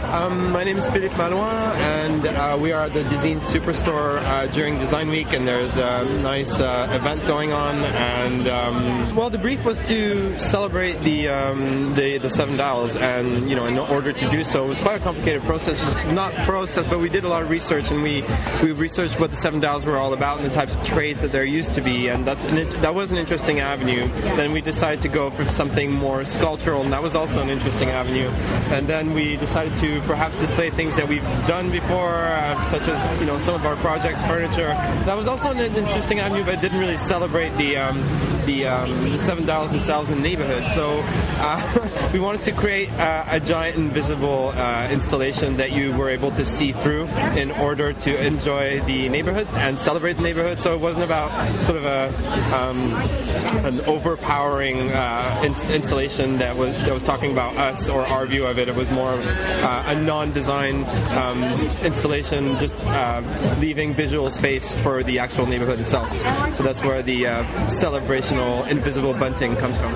My name is Philippe Malouin, and we are at the Design Superstore during Design Week, and there's a nice event going on. And well, the brief was to celebrate the 7 dials, and in order to do so, it was quite a complicated process. But we did a lot of research, and we researched what the 7 dials were all about and the types of trays that there used to be, and that was an interesting avenue. Then we decided to go for something more sculptural, and that was also an interesting avenue. And then we decided to perhaps display things that we've done before, such as some of our projects, furniture. That was also an interesting avenue, but it didn't really celebrate the 7 dials themselves in the neighborhood. So we wanted to create a giant invisible installation that you were able to see through in order to enjoy the neighborhood and celebrate the neighborhood. So it wasn't about sort of an overpowering installation that was talking about us or our view of it. It was more of a non-design installation, just leaving visual space for the actual neighborhood itself. So that's where the celebrational invisible bunting comes from.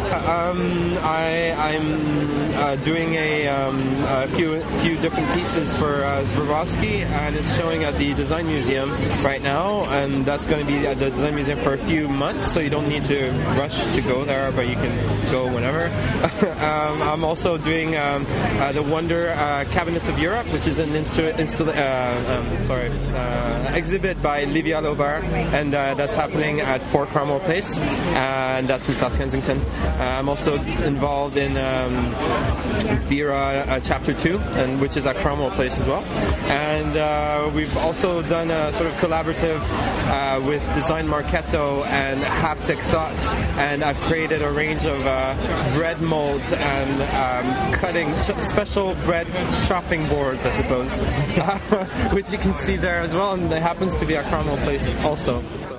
I'm doing a few different pieces for Swarovski, and it's showing at the Design Museum right now, and that's going to be at the Design Museum for a few months, so you don't need to rush to go there, but you can go whenever. I'm also doing the Wonder Cabinets of Europe, which is an exhibit by Livia Lobar, and that's happening at 4 Cromwell Place, and that's in South Kensington. I'm also involved in Vera Chapter 2, which is at Cromwell Place as well. And we've also done a sort of collaborative with Design Marketo and Haptic Thought, and I've created a range of bread molds and cutting special bread chopping boards, I suppose, which you can see there as well, and it happens to be at Cromwell Place also. So.